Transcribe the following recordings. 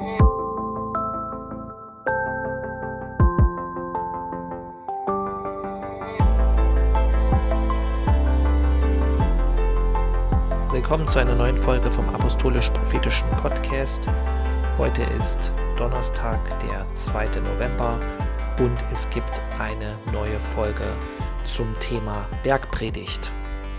Willkommen zu einer neuen Folge vom Apostolisch-Prophetischen Podcast. Heute ist Donnerstag, der 2. November und es gibt eine neue Folge zum Thema Bergpredigt.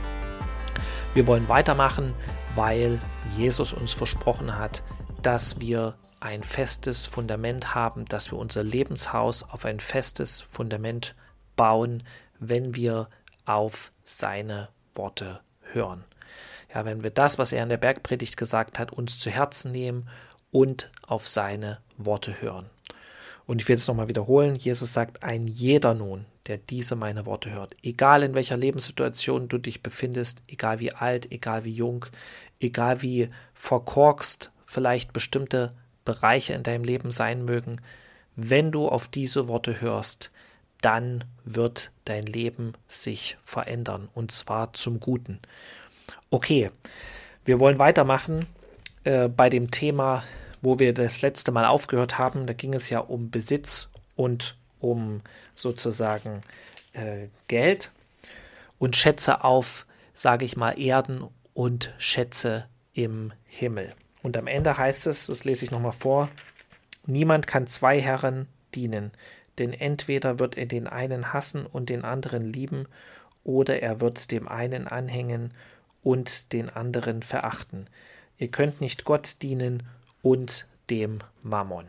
Wir wollen weitermachen, weil Jesus uns versprochen hat, dass wir ein festes Fundament haben, dass wir unser Lebenshaus auf ein festes Fundament bauen, wenn wir auf seine Worte hören. Ja, wenn wir das, was er in der Bergpredigt gesagt hat, uns zu Herzen nehmen und auf seine Worte hören. Und ich will es nochmal wiederholen, Jesus sagt, ein jeder nun, der diese meine Worte hört, egal in welcher Lebenssituation du dich befindest, egal wie alt, egal wie jung, egal wie verkorkst vielleicht bestimmte Bereiche in deinem Leben sein mögen, wenn du auf diese Worte hörst, dann wird dein Leben sich verändern und zwar zum Guten. Okay, wir wollen weitermachen bei dem Thema, wo wir das letzte Mal aufgehört haben. Da ging es ja um Besitz und um sozusagen Geld und Schätze auf, sage ich mal, Erden und Schätze im Himmel. Und am Ende heißt es, das lese ich nochmal vor, niemand kann zwei Herren dienen, denn entweder wird er den einen hassen und den anderen lieben, oder er wird dem einen anhängen und den anderen verachten. Ihr könnt nicht Gott dienen und dem Mammon.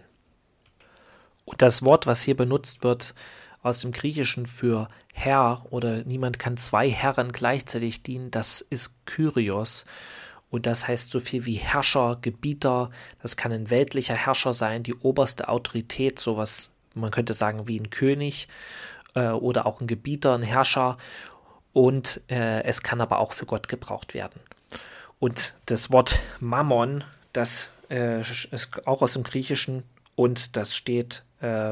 Und das Wort, was hier benutzt wird aus dem Griechischen für Herr oder niemand kann zwei Herren gleichzeitig dienen, das ist Kyrios. Und das heißt so viel wie Herrscher, Gebieter. Das kann ein weltlicher Herrscher sein, die oberste Autorität, sowas, man könnte sagen wie ein König oder auch ein Gebieter, ein Herrscher. Und es kann aber auch für Gott gebraucht werden. Und das Wort Mammon, das ist auch aus dem Griechischen und das steht, das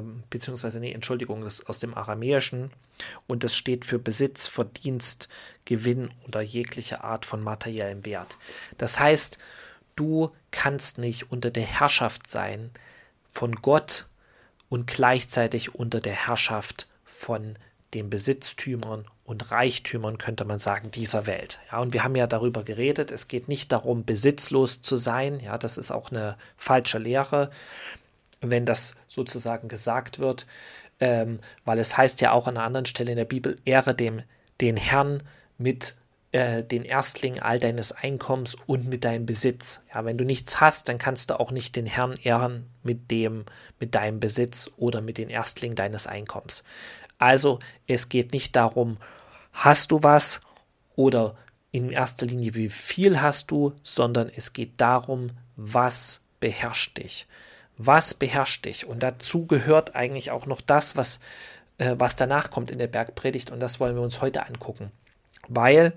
ist aus dem Aramäischen und das steht für Besitz, Verdienst, Gewinn oder jegliche Art von materiellem Wert. Das heißt, du kannst nicht unter der Herrschaft sein von Gott und gleichzeitig unter der Herrschaft von den Besitztümern und Reichtümern, könnte man sagen, dieser Welt. Ja, und wir haben ja darüber geredet, es geht nicht darum, besitzlos zu sein. Ja, das ist auch eine falsche Lehre, wenn das sozusagen gesagt wird, weil es heißt ja auch an einer anderen Stelle in der Bibel, ehre den Herrn mit den Erstlingen all deines Einkommens und mit deinem Besitz. Ja, wenn du nichts hast, dann kannst du auch nicht den Herrn ehren mit deinem Besitz oder mit den Erstlingen deines Einkommens. Also es geht nicht darum, hast du was oder in erster Linie, wie viel hast du, sondern es geht darum, was beherrscht dich. Was beherrscht dich? Und dazu gehört eigentlich auch noch das, was danach kommt in der Bergpredigt und das wollen wir uns heute angucken. Weil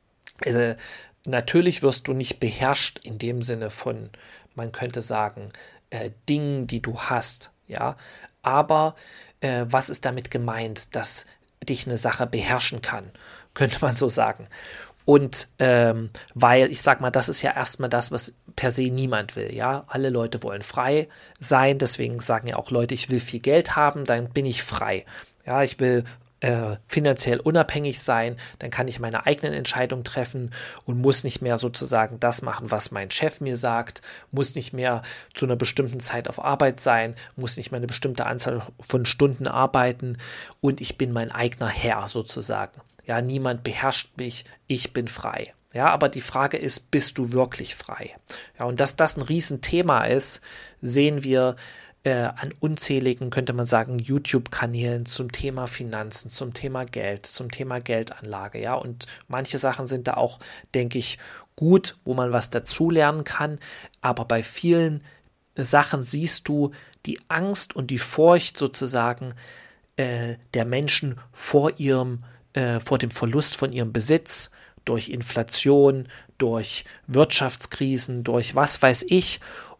natürlich wirst du nicht beherrscht in dem Sinne von, man könnte sagen, Dingen, die du hast, ja, aber was ist damit gemeint, dass dich eine Sache beherrschen kann, könnte man so sagen. Und weil, ich sag mal, das ist ja erstmal das, was per se niemand will, ja. Alle Leute wollen frei sein, deswegen sagen ja auch Leute, ich will viel Geld haben, dann bin ich frei. Ja, ich will finanziell unabhängig sein, dann kann ich meine eigenen Entscheidungen treffen und muss nicht mehr sozusagen das machen, was mein Chef mir sagt, muss nicht mehr zu einer bestimmten Zeit auf Arbeit sein, muss nicht mehr eine bestimmte Anzahl von Stunden arbeiten und ich bin mein eigener Herr sozusagen. Ja, niemand beherrscht mich, ich bin frei. Ja, aber die Frage ist, bist du wirklich frei? Ja, und dass das ein Riesenthema ist, sehen wir an unzähligen, könnte man sagen, YouTube-Kanälen zum Thema Finanzen, zum Thema Geld, zum Thema Geldanlage, ja, und manche Sachen sind da auch, denke ich, gut, wo man was dazulernen kann, aber bei vielen Sachen siehst du die Angst und die Furcht sozusagen der Menschen vor dem Verlust von ihrem Besitz, durch Inflation, durch Wirtschaftskrisen, durch was weiß ich.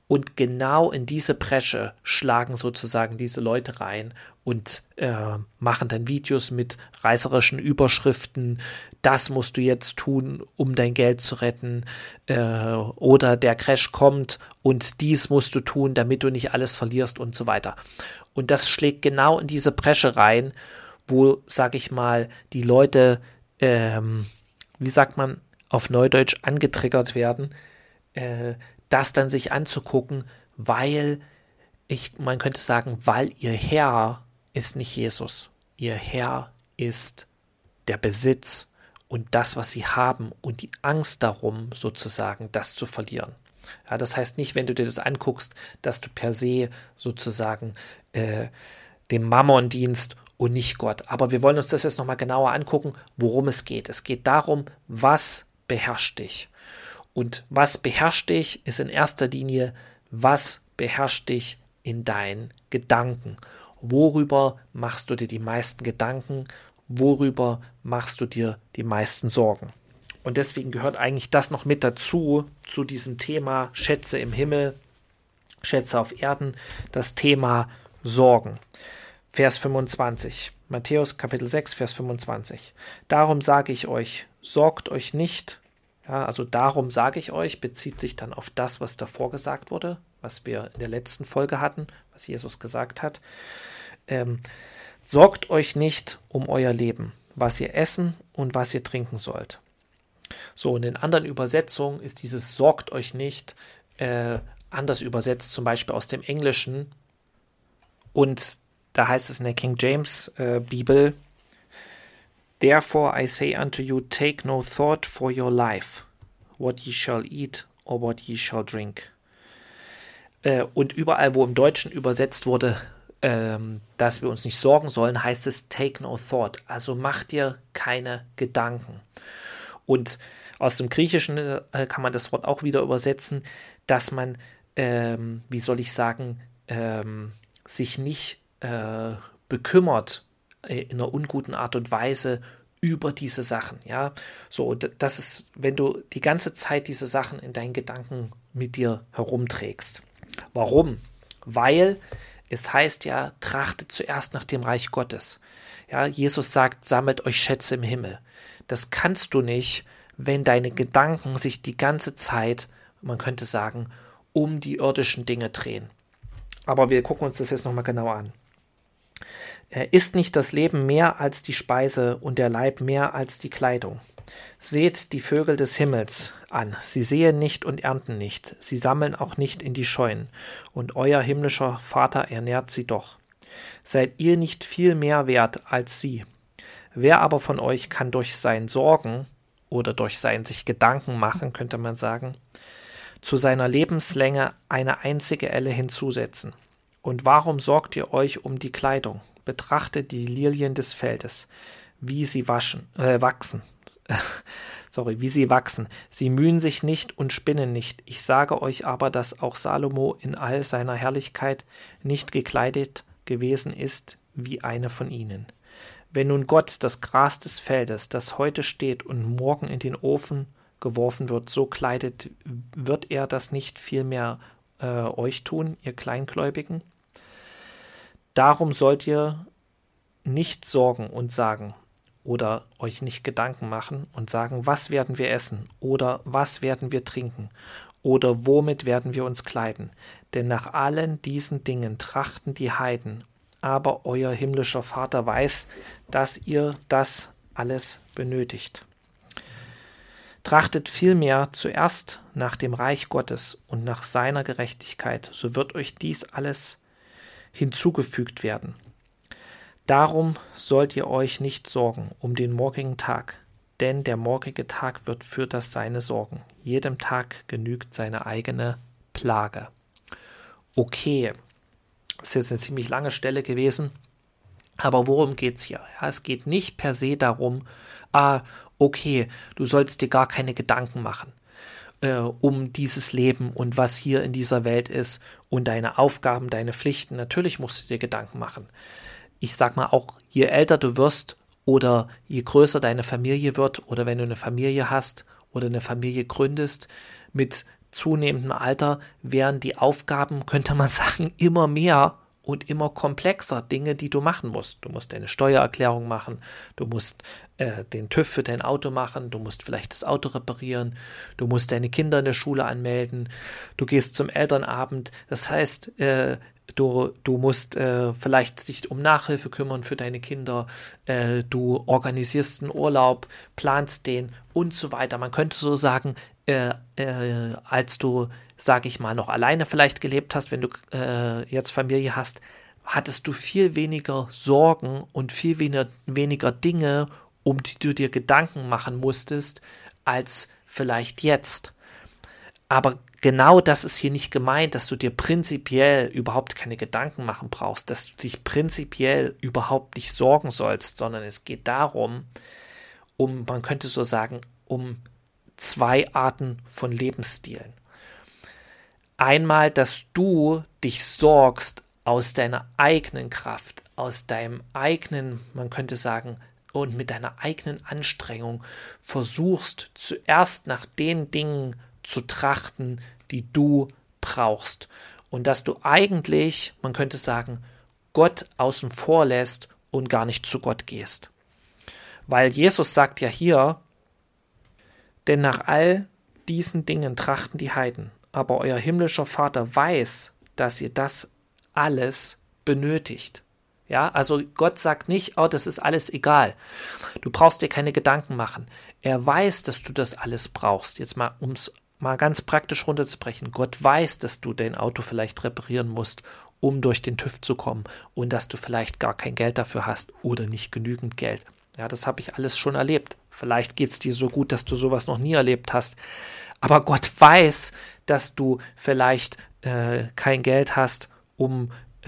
Und genau in diese Bresche schlagen sozusagen diese Leute rein und machen dann Videos mit reißerischen Überschriften. Das musst du jetzt tun, um dein Geld zu retten. Oder der Crash kommt und dies musst du tun, damit du nicht alles verlierst und so weiter. Und das schlägt genau in diese Bresche rein, wo, sag ich mal, die Leute, wie sagt man auf Neudeutsch, angetriggert werden, das dann sich anzugucken, weil man könnte sagen, weil ihr Herr ist nicht Jesus. Ihr Herr ist der Besitz und das, was sie haben und die Angst darum, sozusagen, das zu verlieren. Ja, das heißt nicht, wenn du dir das anguckst, dass du per se sozusagen dem Mammon dienst und nicht Gott. Aber wir wollen uns das jetzt nochmal genauer angucken, worum es geht. Es geht darum, was beherrscht dich. Und was beherrscht dich, ist in erster Linie, was beherrscht dich in deinen Gedanken. Worüber machst du dir die meisten Gedanken? Worüber machst du dir die meisten Sorgen? Und deswegen gehört eigentlich das noch mit dazu, zu diesem Thema Schätze im Himmel, Schätze auf Erden, das Thema Sorgen. Vers 25, Matthäus Kapitel 6, Vers 25. Darum sage ich euch, sorgt euch nicht. Ja, also darum sage ich euch, bezieht sich dann auf das, was davor gesagt wurde, was wir in der letzten Folge hatten, was Jesus gesagt hat. Sorgt euch nicht um euer Leben, was ihr essen und was ihr trinken sollt. So, und in anderen Übersetzungen ist dieses sorgt euch nicht anders übersetzt, zum Beispiel aus dem Englischen. Und da heißt es in der King James Bibel, Therefore I say unto you, take no thought for your life, what ye shall eat or what ye shall drink. Und überall, wo im Deutschen übersetzt wurde, dass wir uns nicht sorgen sollen, heißt es take no thought. Also mach dir keine Gedanken. Und aus dem Griechischen kann man das Wort auch wieder übersetzen, dass man, wie soll ich sagen, sich nicht bekümmert in einer unguten Art und Weise über diese Sachen, ja, so, das ist, wenn du die ganze Zeit diese Sachen in deinen Gedanken mit dir herumträgst. Warum? Weil es heißt ja, trachtet zuerst nach dem Reich Gottes. Ja, Jesus sagt, sammelt euch Schätze im Himmel. Das kannst du nicht, wenn deine Gedanken sich die ganze Zeit, man könnte sagen, um die irdischen Dinge drehen. Aber wir gucken uns das jetzt nochmal genauer an. Ist nicht das Leben mehr als die Speise und der Leib mehr als die Kleidung? Seht die Vögel des Himmels an. Sie säen nicht und ernten nicht. Sie sammeln auch nicht in die Scheunen. Und euer himmlischer Vater ernährt sie doch. Seid ihr nicht viel mehr wert als sie? Wer aber von euch kann durch sein Sorgen oder durch sein sich Gedanken machen, könnte man sagen, zu seiner Lebenslänge eine einzige Elle hinzusetzen? Und warum sorgt ihr euch um die Kleidung? Betrachtet die Lilien des Feldes, wie sie wachsen. Wie sie wachsen. Sie mühen sich nicht und spinnen nicht. Ich sage euch aber, dass auch Salomo in all seiner Herrlichkeit nicht gekleidet gewesen ist wie eine von ihnen. Wenn nun Gott das Gras des Feldes, das heute steht und morgen in den Ofen geworfen wird, so kleidet, wird er das nicht vielmehr euch tun, ihr Kleingläubigen? Darum sollt ihr nicht sorgen und sagen oder euch nicht Gedanken machen und sagen, was werden wir essen oder was werden wir trinken oder womit werden wir uns kleiden? Denn nach allen diesen Dingen trachten die Heiden, aber euer himmlischer Vater weiß, dass ihr das alles benötigt. Trachtet vielmehr zuerst nach dem Reich Gottes und nach seiner Gerechtigkeit, so wird euch dies alles hinzugefügt werden. Darum sollt ihr euch nicht sorgen um den morgigen Tag, denn der morgige Tag wird für das Seine sorgen. Jedem Tag genügt seine eigene Plage. Okay, das ist jetzt eine ziemlich lange Stelle gewesen, aber worum geht es hier? Ja, es geht nicht per se darum, okay, du sollst dir gar keine Gedanken machen um dieses Leben und was hier in dieser Welt ist und deine Aufgaben, deine Pflichten. Natürlich musst du dir Gedanken machen. Ich sag mal auch, je älter du wirst oder je größer deine Familie wird oder wenn du eine Familie hast oder eine Familie gründest, mit zunehmendem Alter werden die Aufgaben, könnte man sagen, immer mehr und immer komplexer, Dinge, die du machen musst. Du musst deine Steuererklärung machen, du musst den TÜV für dein Auto machen, du musst vielleicht das Auto reparieren, du musst deine Kinder in der Schule anmelden, du gehst zum Elternabend. Das heißt, du musst vielleicht dich um Nachhilfe kümmern für deine Kinder, du organisierst einen Urlaub, planst den und so weiter. Man könnte so sagen, als du, sage ich mal, noch alleine vielleicht gelebt hast, wenn du jetzt Familie hast, hattest du viel weniger Sorgen und viel weniger Dinge, um die du dir Gedanken machen musstest, als vielleicht jetzt. Aber genau das ist hier nicht gemeint, dass du dir prinzipiell überhaupt keine Gedanken machen brauchst, dass du dich prinzipiell überhaupt nicht sorgen sollst, sondern es geht darum, man könnte so sagen, um zwei Arten von Lebensstilen. Einmal, dass du dich sorgst aus deiner eigenen Kraft, aus deinem eigenen, man könnte sagen, und mit deiner eigenen Anstrengung versuchst zuerst nach den Dingen zu trachten, die du brauchst. Und dass du eigentlich, man könnte sagen, Gott außen vor lässt und gar nicht zu Gott gehst. Weil Jesus sagt ja hier, denn nach all diesen Dingen trachten die Heiden, aber euer himmlischer Vater weiß, dass ihr das alles benötigt. Ja, also Gott sagt nicht, oh, das ist alles egal. Du brauchst dir keine Gedanken machen. Er weiß, dass du das alles brauchst. Jetzt mal, um es mal ganz praktisch runterzubrechen. Gott weiß, dass du dein Auto vielleicht reparieren musst, um durch den TÜV zu kommen und dass du vielleicht gar kein Geld dafür hast oder nicht genügend Geld. Ja, das habe ich alles schon erlebt. Vielleicht geht es dir so gut, dass du sowas noch nie erlebt hast. Aber Gott weiß, dass du vielleicht kein Geld hast, um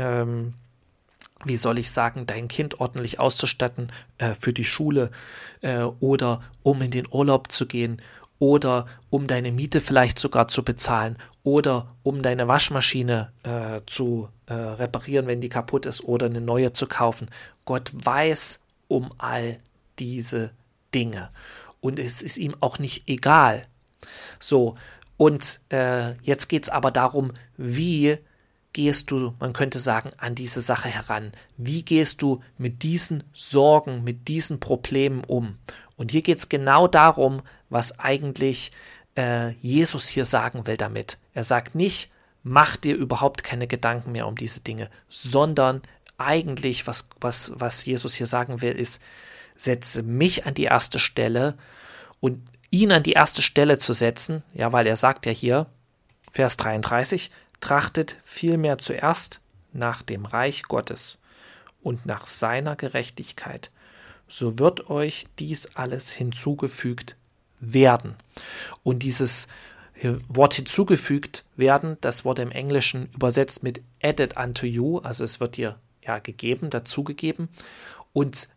wie soll ich sagen, dein Kind ordentlich auszustatten für die Schule oder um in den Urlaub zu gehen oder um deine Miete vielleicht sogar zu bezahlen oder um deine Waschmaschine zu reparieren, wenn die kaputt ist oder eine neue zu kaufen. Gott weiß um all diese Dinge und es ist ihm auch nicht egal. So, und jetzt geht es aber darum, wie gehst du, man könnte sagen, an diese Sache heran? Wie gehst du mit diesen Sorgen, mit diesen Problemen um? Und hier geht es genau darum, was eigentlich Jesus hier sagen will damit. Er sagt nicht, mach dir überhaupt keine Gedanken mehr um diese Dinge, sondern eigentlich, was Jesus hier sagen will, ist, setze mich an die erste Stelle und ihn an die erste Stelle zu setzen, ja, weil er sagt ja hier, Vers 33, trachtet vielmehr zuerst nach dem Reich Gottes und nach seiner Gerechtigkeit, so wird euch dies alles hinzugefügt werden. Und dieses Wort hinzugefügt werden, das wurde im Englischen übersetzt mit added unto you, also es wird dir ja gegeben, dazugegeben. Und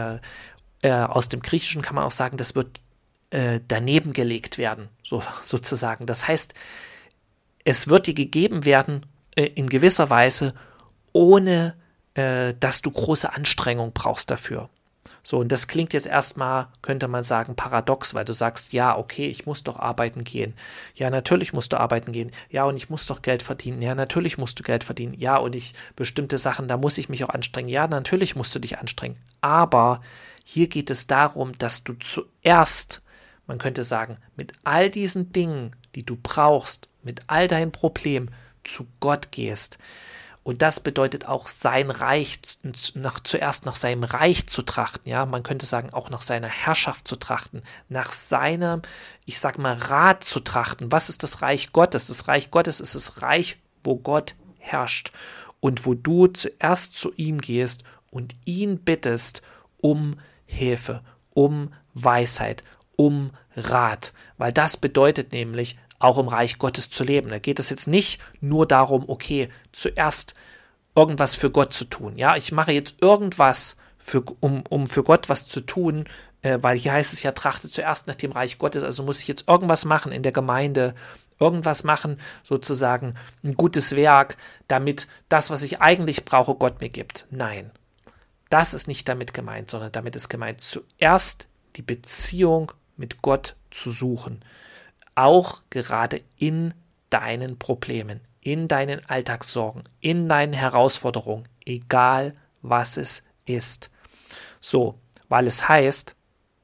aus dem Griechischen kann man auch sagen, das wird daneben gelegt werden, sozusagen. Das heißt, es wird dir gegeben werden in gewisser Weise, ohne dass du große Anstrengung brauchst dafür. So, und das klingt jetzt erstmal, könnte man sagen, paradox, weil du sagst, ja, okay, ich muss doch arbeiten gehen. Ja, natürlich musst du arbeiten gehen. Ja, und ich muss doch Geld verdienen. Ja, natürlich musst du Geld verdienen. Ja, und bestimmte Sachen, da muss ich mich auch anstrengen. Ja, natürlich musst du dich anstrengen. Aber hier geht es darum, dass du zuerst, man könnte sagen, mit all diesen Dingen, die du brauchst, mit all deinen Problemen zu Gott gehst. Und das bedeutet auch, sein Reich, zuerst nach seinem Reich zu trachten. Ja, man könnte sagen, auch nach seiner Herrschaft zu trachten, nach seinem, ich sag mal, Rat zu trachten. Was ist das Reich Gottes? Das Reich Gottes ist das Reich, wo Gott herrscht und wo du zuerst zu ihm gehst und ihn bittest um Hilfe, um Weisheit, um Rat. Weil das bedeutet nämlich, auch im Reich Gottes zu leben. Da geht es jetzt nicht nur darum, okay, zuerst irgendwas für Gott zu tun. Ja, ich mache jetzt irgendwas, um für Gott was zu tun, weil hier heißt es ja, trachte zuerst nach dem Reich Gottes, also muss ich jetzt irgendwas machen in der Gemeinde, irgendwas machen, sozusagen ein gutes Werk, damit das, was ich eigentlich brauche, Gott mir gibt. Nein, das ist nicht damit gemeint, sondern damit ist gemeint, zuerst die Beziehung mit Gott zu suchen. Auch gerade in deinen Problemen, in deinen Alltagssorgen, in deinen Herausforderungen, egal was es ist. So, weil es heißt,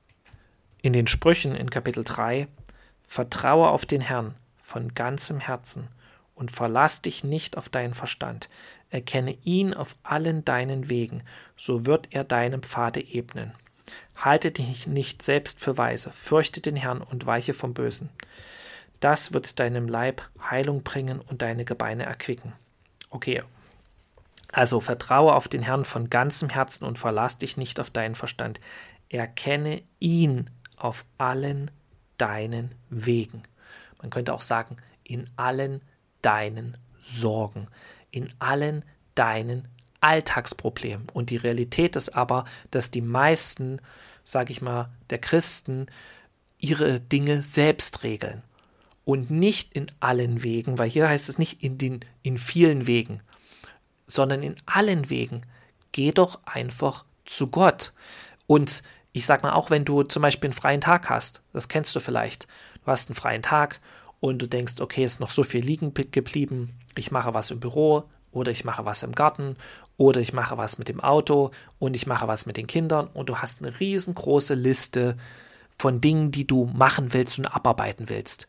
in den Sprüchen in Kapitel 3, vertraue auf den Herrn von ganzem Herzen und verlass dich nicht auf deinen Verstand. Erkenne ihn auf allen deinen Wegen, so wird er deine Pfade ebnen. Halte dich nicht selbst für weise, fürchte den Herrn und weiche vom Bösen. Das wird deinem Leib Heilung bringen und deine Gebeine erquicken. Okay, also vertraue auf den Herrn von ganzem Herzen und verlass dich nicht auf deinen Verstand. Erkenne ihn auf allen deinen Wegen. Man könnte auch sagen, in allen deinen Sorgen, in allen deinen Alltagsproblemen. Und die Realität ist aber, dass die meisten, sage ich mal, der Christen ihre Dinge selbst regeln. Und nicht in allen Wegen, weil hier heißt es nicht in vielen Wegen, sondern in allen Wegen. Geh doch einfach zu Gott. Und ich sag mal, auch wenn du zum Beispiel einen freien Tag hast, das kennst du vielleicht, du hast einen freien Tag und du denkst, okay, ist noch so viel liegen geblieben, ich mache was im Büro oder ich mache was im Garten oder ich mache was mit dem Auto und ich mache was mit den Kindern und du hast eine riesengroße Liste von Dingen, die du machen willst und abarbeiten willst,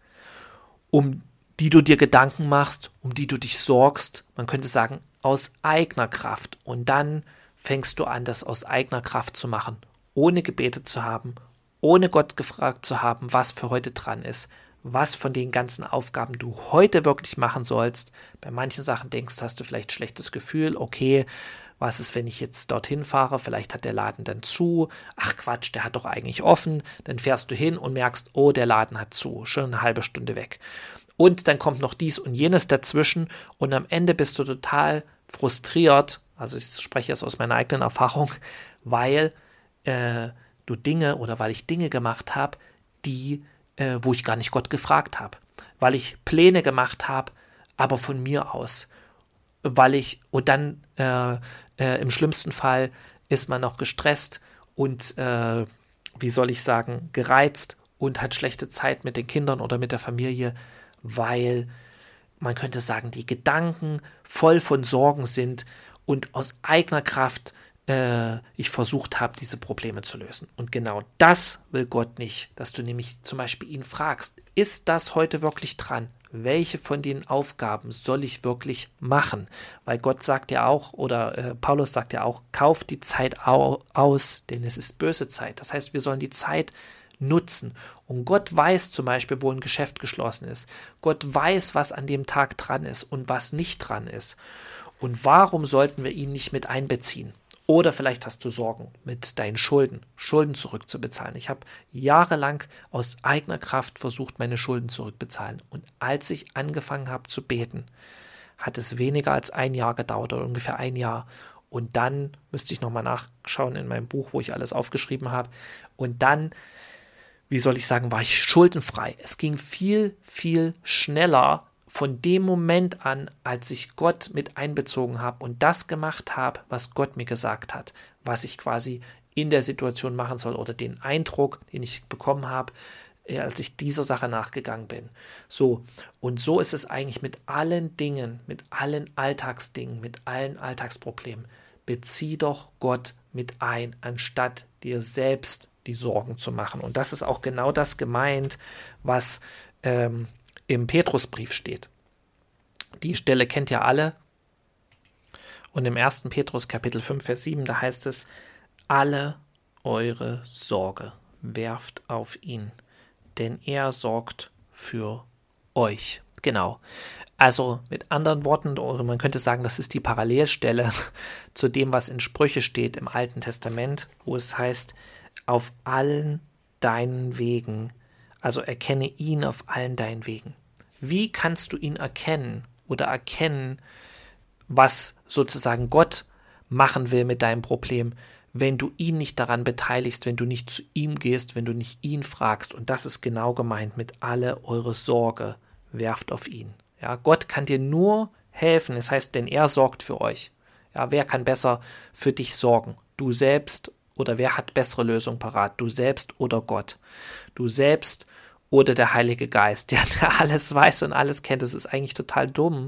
um die du dir Gedanken machst, um die du dich sorgst, man könnte sagen, aus eigener Kraft. Und dann fängst du an, das aus eigener Kraft zu machen, ohne gebetet zu haben, ohne Gott gefragt zu haben, was für heute dran ist, was von den ganzen Aufgaben du heute wirklich machen sollst. Bei manchen Sachen denkst, hast du vielleicht ein schlechtes Gefühl, okay, was ist, wenn ich jetzt dorthin fahre, vielleicht hat der Laden dann zu, ach Quatsch, der hat doch eigentlich offen, dann fährst du hin und merkst, oh, der Laden hat zu, schon eine halbe Stunde weg. Und dann kommt noch dies und jenes dazwischen und am Ende bist du total frustriert, also ich spreche jetzt aus meiner eigenen Erfahrung, weil weil ich Dinge gemacht habe, wo ich gar nicht Gott gefragt habe, weil ich Pläne gemacht habe, aber von mir aus, und dann im schlimmsten Fall ist man noch gestresst und gereizt und hat schlechte Zeit mit den Kindern oder mit der Familie, weil man könnte sagen, die Gedanken voll von Sorgen sind und aus eigener Kraft ich versucht habe, diese Probleme zu lösen. Und genau das will Gott nicht, dass du nämlich zum Beispiel ihn fragst, ist das heute wirklich dran? Welche von den Aufgaben soll ich wirklich machen? Weil Gott sagt ja auch, oder Paulus sagt ja auch, kauf die Zeit aus, denn es ist böse Zeit. Das heißt, wir sollen die Zeit nutzen. Und Gott weiß zum Beispiel, wo ein Geschäft geschlossen ist. Gott weiß, was an dem Tag dran ist und was nicht dran ist. Und warum sollten wir ihn nicht mit einbeziehen? Oder vielleicht hast du Sorgen mit deinen Schulden zurückzubezahlen. Ich habe jahrelang aus eigener Kraft versucht, meine Schulden zurückzubezahlen. Und als ich angefangen habe zu beten, hat es weniger als ein Jahr gedauert oder ungefähr ein Jahr. Und dann müsste ich nochmal nachschauen in meinem Buch, wo ich alles aufgeschrieben habe. Und dann, war ich schuldenfrei. Es ging viel, viel schneller von dem Moment an, als ich Gott mit einbezogen habe und das gemacht habe, was Gott mir gesagt hat, was ich quasi in der Situation machen soll oder den Eindruck, den ich bekommen habe, als ich dieser Sache nachgegangen bin. So, und so ist es eigentlich mit allen Dingen, mit allen Alltagsdingen, mit allen Alltagsproblemen. Bezieh doch Gott mit ein, anstatt dir selbst die Sorgen zu machen. Und das ist auch genau das gemeint, was im Petrusbrief steht. Die Stelle kennt ihr alle. Und im 1. Petrus Kapitel 5, Vers 7, da heißt es, alle eure Sorge werft auf ihn, denn er sorgt für euch. Genau. Also mit anderen Worten, oder man könnte sagen, das ist die Parallelstelle zu dem, was in Sprüche steht im Alten Testament, wo es heißt, auf allen deinen Wegen, also erkenne ihn auf allen deinen Wegen. Wie kannst du ihn erkennen oder erkennen, was sozusagen Gott machen will mit deinem Problem, wenn du ihn nicht daran beteiligst, wenn du nicht zu ihm gehst, wenn du nicht ihn fragst? Und das ist genau gemeint mit alle eure Sorge werft auf ihn. Ja, Gott kann dir nur helfen, das heißt, denn er sorgt für euch. Ja, wer kann besser für dich sorgen? Du selbst oder wer hat bessere Lösungen parat? Du selbst oder Gott? Du selbst oder der Heilige Geist, der alles weiß und alles kennt. Das ist eigentlich total dumm,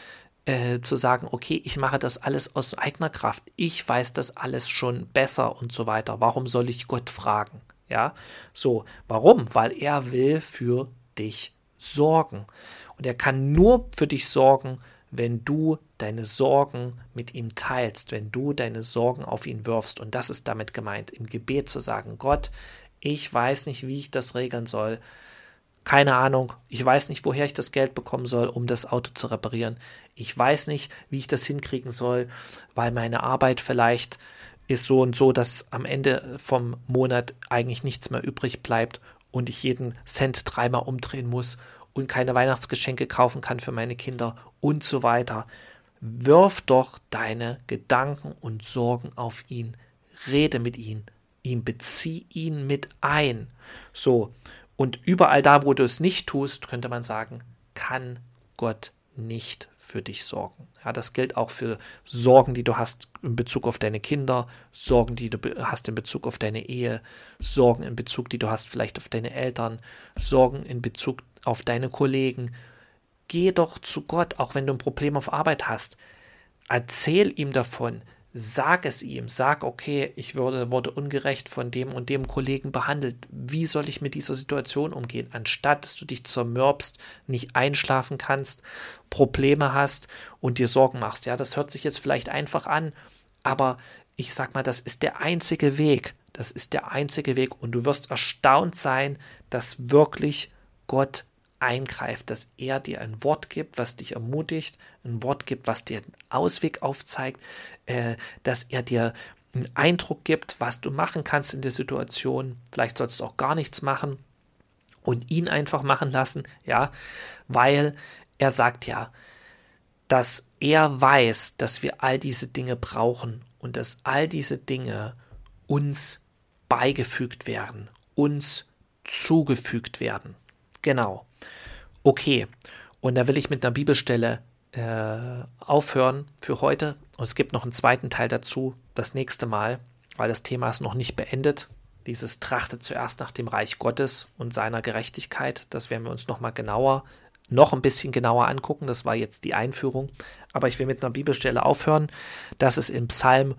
zu sagen, okay, ich mache das alles aus eigener Kraft. Ich weiß das alles schon besser und so weiter. Warum soll ich Gott fragen? Ja, so, warum? Weil er will für dich sorgen. Und er kann nur für dich sorgen, wenn du deine Sorgen mit ihm teilst, wenn du deine Sorgen auf ihn wirfst. Und das ist damit gemeint, im Gebet zu sagen, Gott, ich weiß nicht, wie ich das regeln soll. Keine Ahnung, ich weiß nicht, woher ich das Geld bekommen soll, um das Auto zu reparieren. Ich weiß nicht, wie ich das hinkriegen soll, weil meine Arbeit vielleicht ist so und so, dass am Ende vom Monat eigentlich nichts mehr übrig bleibt und ich jeden Cent dreimal umdrehen muss und keine Weihnachtsgeschenke kaufen kann für meine Kinder und so weiter. Wirf doch deine Gedanken und Sorgen auf ihn. Rede mit ihm. Bezieh ihn mit ein. So. Und überall da, wo du es nicht tust, könnte man sagen, kann Gott nicht für dich sorgen. Ja, das gilt auch für Sorgen, die du hast in Bezug auf deine Kinder, Sorgen, die du hast in Bezug auf deine Ehe, Sorgen in Bezug, die du hast vielleicht auf deine Eltern, Sorgen in Bezug auf deine Kollegen. Geh doch zu Gott, auch wenn du ein Problem auf Arbeit hast. Erzähl ihm davon. Sag es ihm, sag, okay, ich wurde ungerecht von dem und dem Kollegen behandelt. Wie soll ich mit dieser Situation umgehen? Anstatt, dass du dich zermürbst, nicht einschlafen kannst, Probleme hast und dir Sorgen machst. Ja, das hört sich jetzt vielleicht einfach an, aber ich sag mal, das ist der einzige Weg. Das ist der einzige Weg und du wirst erstaunt sein, dass wirklich Gott eingreift, dass er dir ein Wort gibt, was dich ermutigt, ein Wort gibt, was dir einen Ausweg aufzeigt, dass er dir einen Eindruck gibt, was du machen kannst in der Situation. Vielleicht sollst du auch gar nichts machen und ihn einfach machen lassen, ja, weil er sagt ja, dass er weiß, dass wir all diese Dinge brauchen und dass all diese Dinge uns beigefügt werden, uns zugefügt werden. Genau. Okay, und da will ich mit einer Bibelstelle aufhören für heute. Und es gibt noch einen zweiten Teil dazu, das nächste Mal, weil das Thema ist noch nicht beendet. Dieses Trachtet zuerst nach dem Reich Gottes und seiner Gerechtigkeit. Das werden wir uns noch ein bisschen genauer angucken. Das war jetzt die Einführung. Aber ich will mit einer Bibelstelle aufhören. Das ist in Psalm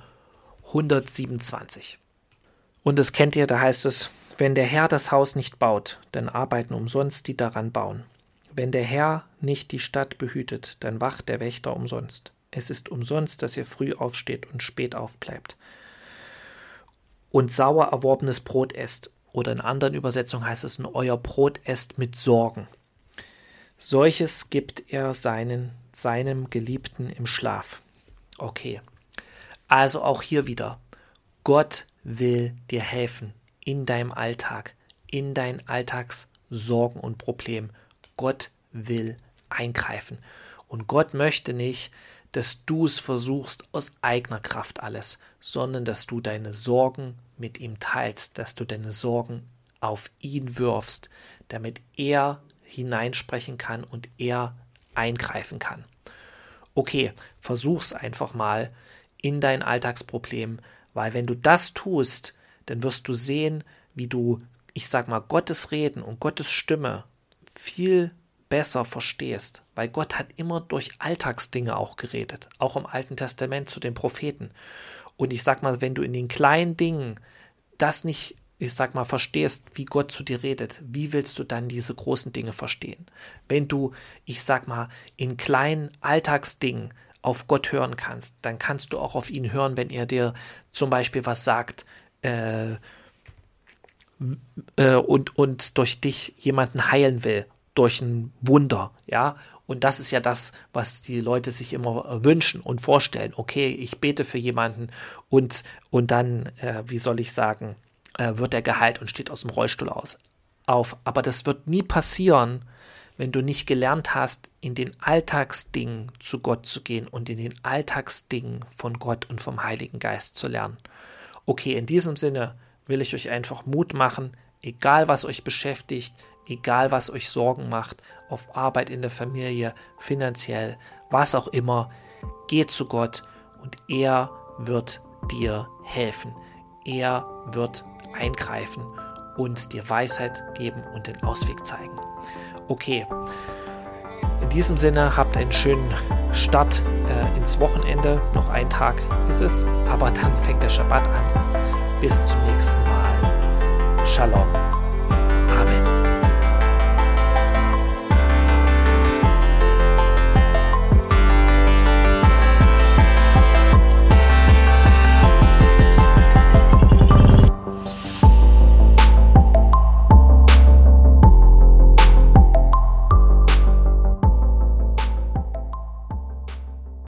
127. Und das kennt ihr, da heißt es, wenn der Herr das Haus nicht baut, dann arbeiten umsonst die daran bauen. Wenn der Herr nicht die Stadt behütet, dann wacht der Wächter umsonst. Es ist umsonst, dass ihr früh aufsteht und spät aufbleibt. Und sauer erworbenes Brot esst. Oder in anderen Übersetzungen heißt es, euer Brot esst mit Sorgen. Solches gibt er seinem Geliebten im Schlaf. Okay, also auch hier wieder. Gott will dir helfen. In deinem Alltag, in deinen Alltagssorgen und Problemen. Gott will eingreifen. Und Gott möchte nicht, dass du es versuchst aus eigener Kraft alles, sondern dass du deine Sorgen mit ihm teilst, dass du deine Sorgen auf ihn wirfst, damit er hineinsprechen kann und er eingreifen kann. Okay, versuch's einfach mal in dein Alltagsproblem, weil wenn du das tust, dann wirst du sehen, wie du, ich sag mal, Gottes Reden und Gottes Stimme viel besser verstehst, weil Gott hat immer durch Alltagsdinge auch geredet, auch im Alten Testament zu den Propheten. Und ich sag mal, wenn du in den kleinen Dingen das nicht, ich sag mal, verstehst, wie Gott zu dir redet, wie willst du dann diese großen Dinge verstehen? Wenn du, ich sag mal, in kleinen Alltagsdingen auf Gott hören kannst, dann kannst du auch auf ihn hören, wenn er dir zum Beispiel was sagt, und durch dich jemanden heilen will, durch ein Wunder, ja, und das ist ja das, was die Leute sich immer wünschen und vorstellen, okay, ich bete für jemanden und dann, wie soll ich sagen, wird er geheilt und steht aus dem Rollstuhl auf, aber das wird nie passieren, wenn du nicht gelernt hast, in den Alltagsdingen zu Gott zu gehen und in den Alltagsdingen von Gott und vom Heiligen Geist zu lernen. Okay, in diesem Sinne will ich euch einfach Mut machen, egal was euch beschäftigt, egal was euch Sorgen macht, auf Arbeit, in der Familie, finanziell, was auch immer, geht zu Gott und er wird dir helfen. Er wird eingreifen uns dir Weisheit geben und den Ausweg zeigen. Okay, in diesem Sinne habt einen schönen Start ins Wochenende. Noch ein Tag ist es, aber dann fängt der Schabbat an. Bis zum nächsten Mal. Shalom.